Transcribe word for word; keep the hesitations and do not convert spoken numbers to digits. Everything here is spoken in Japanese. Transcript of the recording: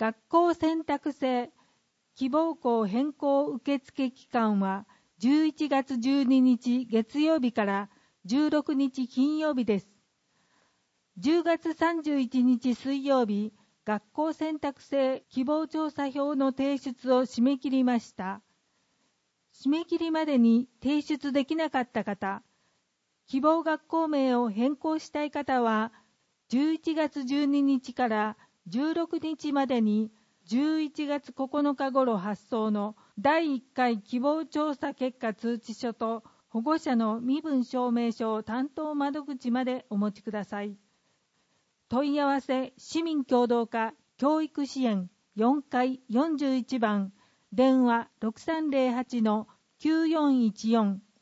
学校選択制希望校変更受付期間はじゅういちがつじゅうににち月曜日からじゅうろくにち金曜日です。じゅうがつさんじゅういちにち水曜日、学校選択制希望調査票の提出を締め切りました。締め切りまでに提出できなかった方、希望学校名を変更したい方は、じゅういちがつじゅうににちからじゅうろくにちまでにじゅういちがつここのか頃発送のだいいっかい希望調査結果通知書と保護者の身分証明書を担当窓口までお持ちください。問い合わせ市民協働課教育支援よんかいよんじゅういちばん電話 ろくさんぜろはちのきゅうよんいちよん